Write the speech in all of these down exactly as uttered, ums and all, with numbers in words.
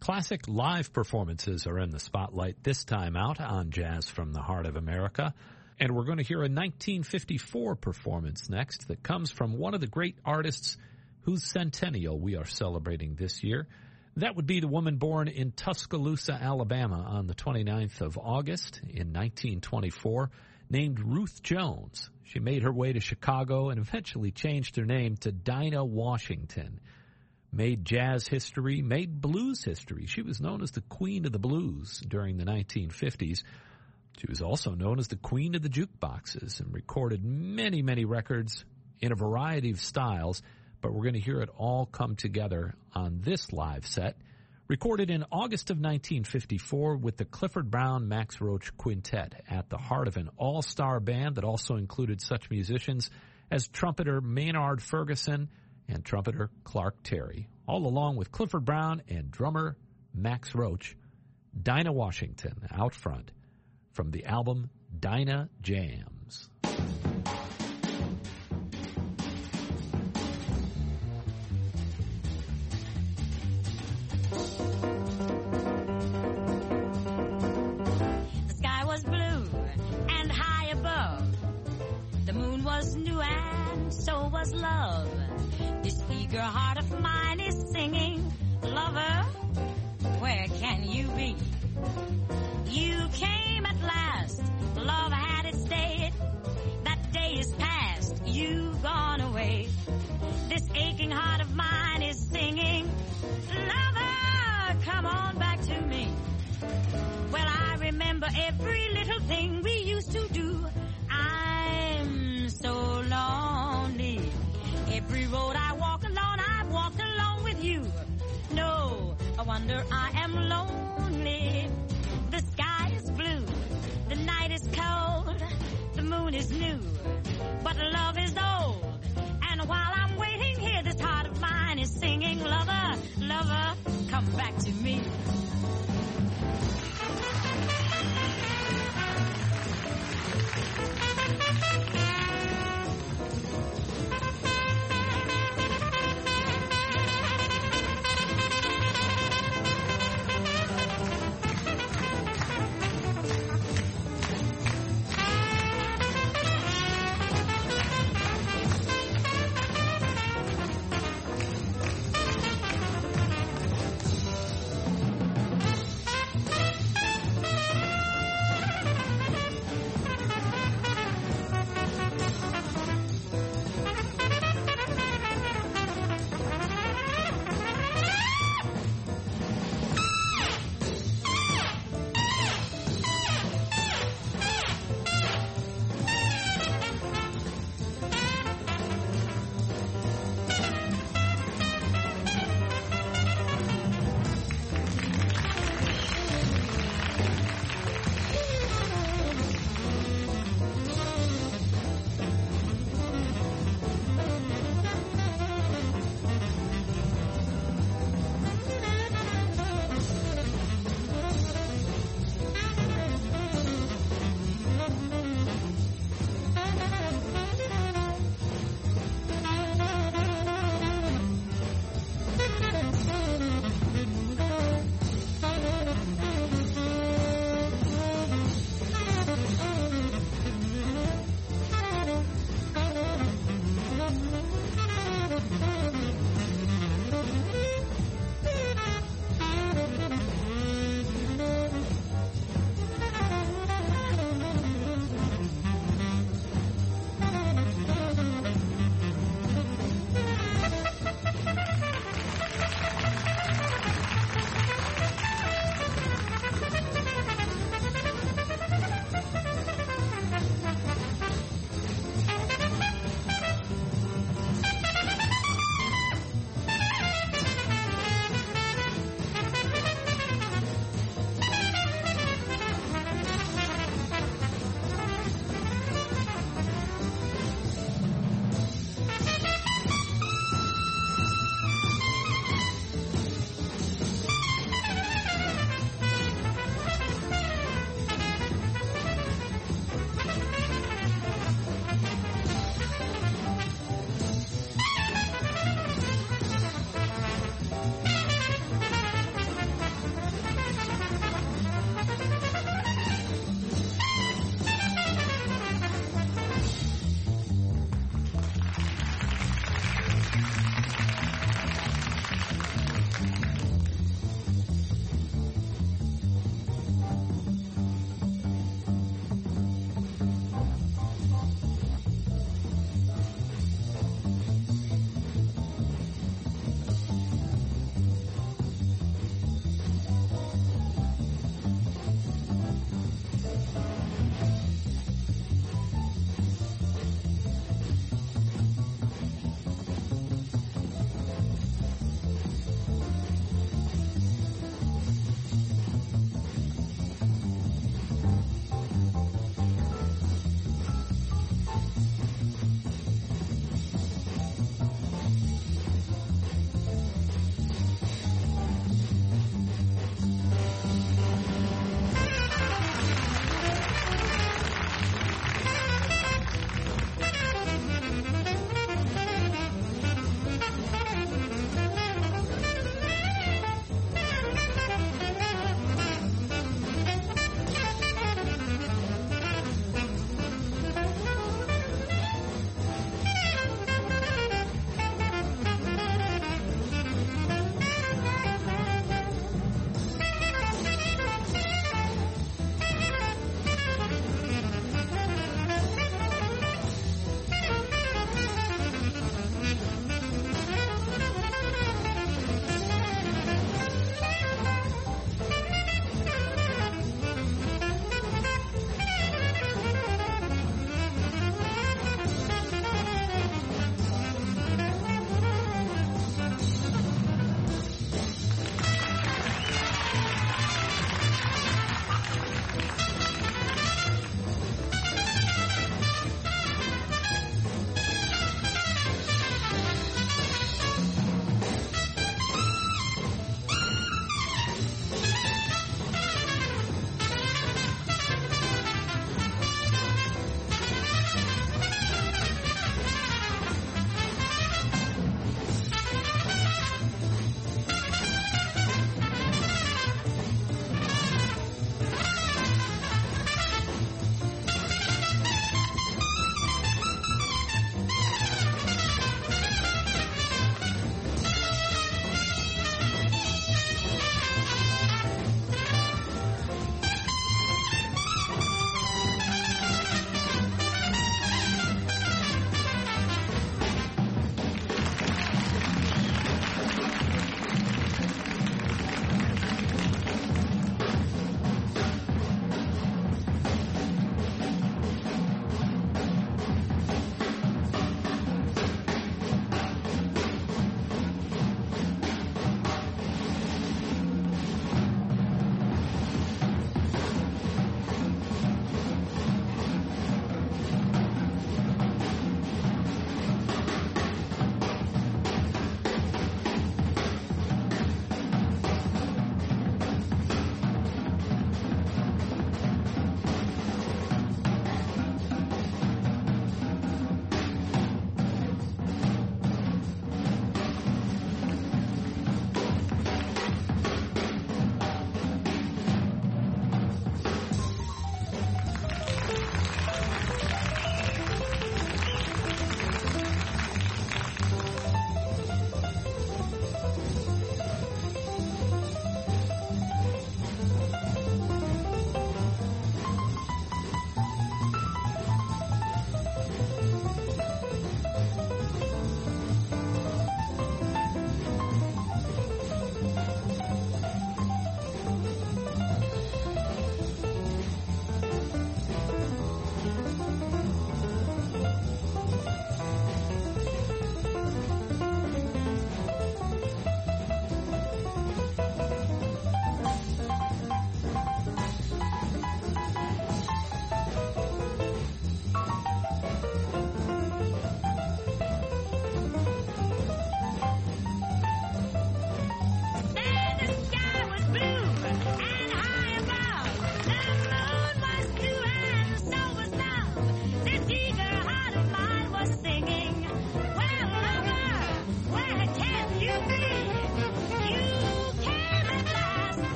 Classic live performances are in the spotlight this time out on Jazz from the Heart of America. And we're going to hear a nineteen fifty-four performance next that comes from one of the great artists whose centennial we are celebrating this year. That would be the woman born in Tuscaloosa, Alabama on the twenty-ninth of August in nineteen twenty-four, named Ruth Jones. She made her way to Chicago and eventually changed her name to Dinah Washington. Made jazz history, made blues history. She was known as the Queen of the Blues during the nineteen fifties. She was also known as the Queen of the Jukeboxes and recorded many, many records in a variety of styles, but we're going to hear it all come together on this live set, recorded in August of nineteen fifty-four with the Clifford Brown Max Roach Quintet at the heart of an all-star band that also included such musicians as trumpeter Maynard Ferguson and trumpeter Clark Terry, all along with Clifford Brown and drummer Max Roach. Dinah Washington out front from the album Dinah Jams. The sky was blue and high above. The moon was new and so was love. This eager heart of mine is singing, lover, where can you be? You came at last, love had its day. That day is past, you've gone away. This aching heart of mine is singing, lover, come on back to me. Well, I remember every little thing we used to do. I'm so lonely. Every road I walk alone, I've walked along with you. No, I wonder I am lonely. The sky is blue, the night is cold, the moon is new, but love is old. And while I'm waiting here, this heart of mine is singing, lover, lover, come back to me.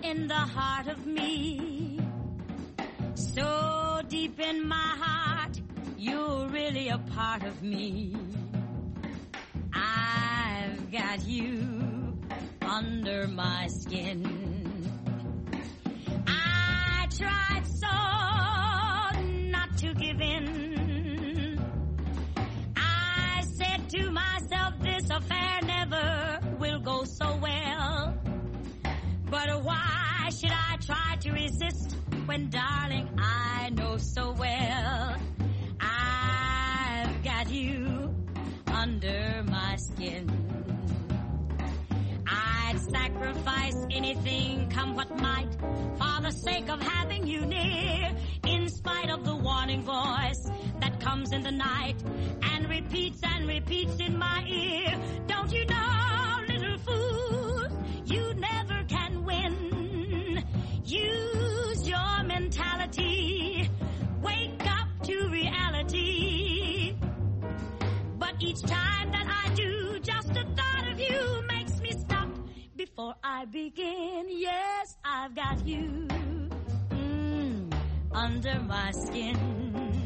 in the heart of me. So deep in my heart, you're really a part of me. I've got you under my skin. I tried so not to give in. I said to myself, this affair never will go so well. But why should I try to resist when, darling, I know so well I've got you under my skin. I'd sacrifice anything, come what might, for the sake of having you near, in spite of the warning voice that comes in the night and repeats and repeats in my ear. Don't you know, little fool, you never can win. Use your mentality. Wake up to reality. But each time that I do, just the thought of you makes me stop before I begin. Yes, I've got you mm, under my skin.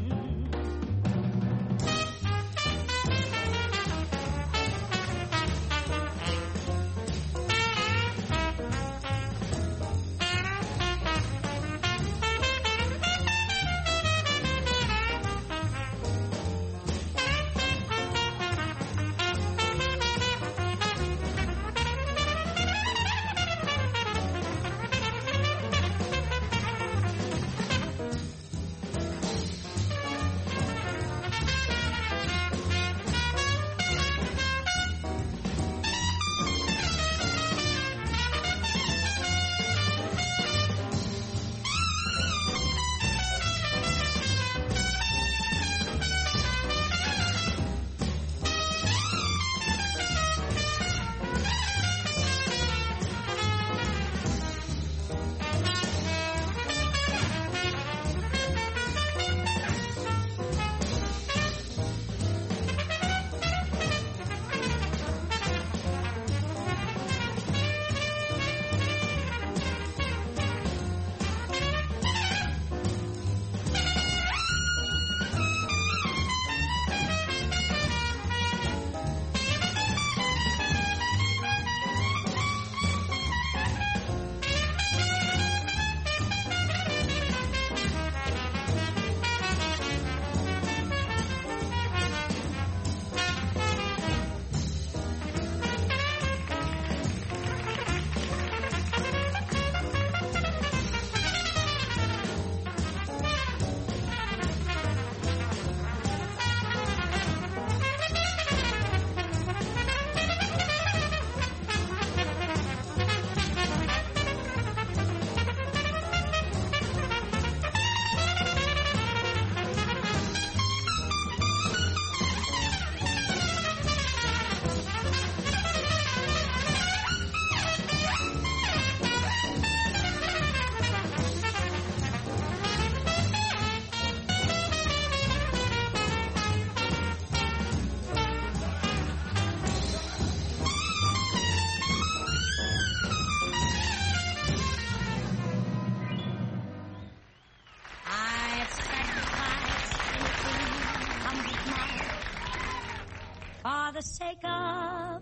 For the sake of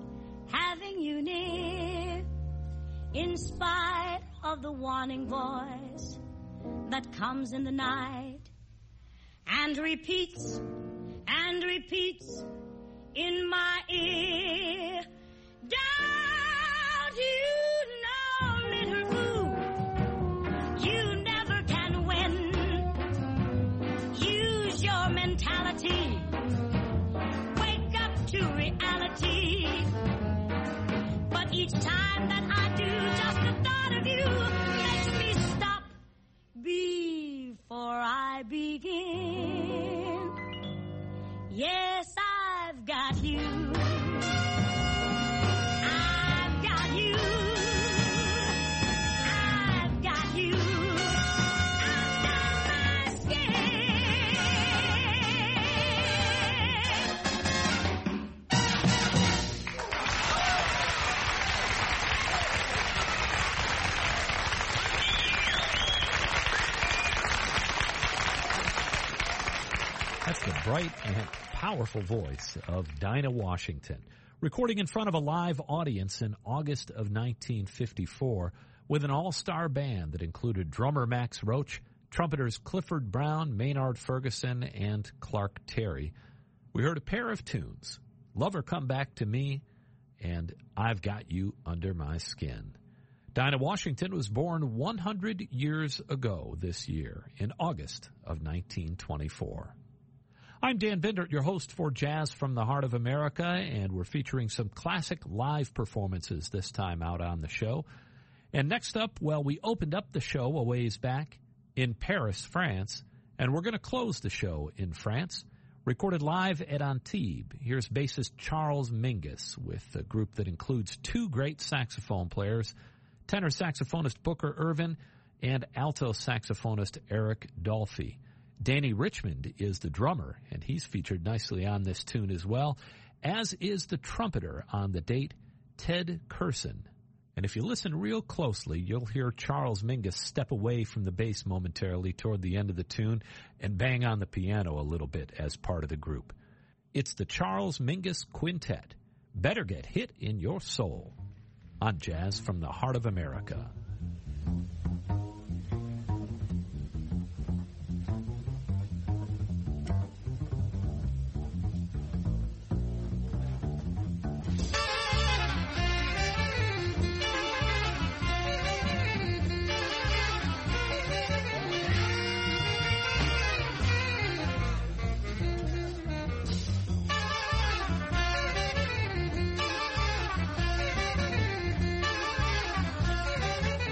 having you near, in spite of the warning voice that comes in the night and repeats and repeats in my ear. Don't you know, little fool, you never can win. Use your mentality. Wake up to reality. But each time that I do, just the thought of you makes me stop before I begin. Yes, I've got you. I bright and powerful voice of Dinah Washington, recording in front of a live audience in August of nineteen fifty-four with an all-star band that included drummer Max Roach, trumpeters Clifford Brown, Maynard Ferguson, and Clark Terry. We heard a pair of tunes, Lover Come Back to Me and I've Got You Under My Skin. Dinah Washington was born one hundred years ago this year, in August of nineteen twenty-four. I'm Dan Bindert, your host for Jazz from the Heart of America, and we're featuring some classic live performances this time out on the show. And next up, well, we opened up the show a ways back in Paris, France, and we're going to close the show in France. Recorded live at Antibes, here's bassist Charles Mingus with a group that includes two great saxophone players, tenor saxophonist Booker Ervin and alto saxophonist Eric Dolphy. Danny Richmond is the drummer, and he's featured nicely on this tune as well, as is the trumpeter on the date, Ted Curson. And if you listen real closely, you'll hear Charles Mingus step away from the bass momentarily toward the end of the tune and bang on the piano a little bit as part of the group. It's the Charles Mingus Quintet. Better Get Hit in Your Soul on Jazz from the Heart of America. Thank you.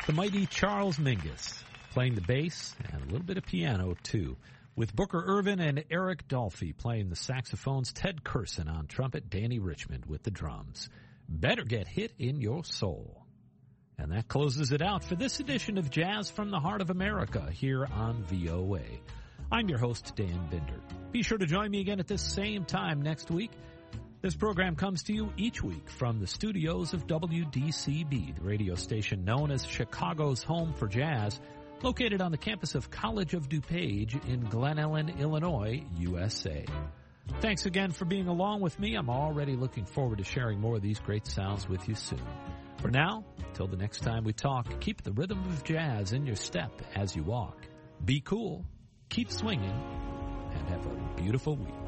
the mighty Charles Mingus, playing the bass and a little bit of piano, too, with Booker Ervin and Eric Dolphy playing the saxophones, Ted Curson on trumpet, Danny Richmond with the drums. Better Get Hit in Your Soul. And that closes it out for this edition of Jazz from the Heart of America here on V O A. I'm your host, Dan Binder. Be sure to join me again at this same time next week. This program comes to you each week from the studios of W D C B, the radio station known as Chicago's home for jazz, located on the campus of College of DuPage in Glen Ellen, Illinois, U S A. Thanks again for being along with me. I'm already looking forward to sharing more of these great sounds with you soon. For now, till the next time we talk, keep the rhythm of jazz in your step as you walk. Be cool, keep swinging, and have a beautiful week.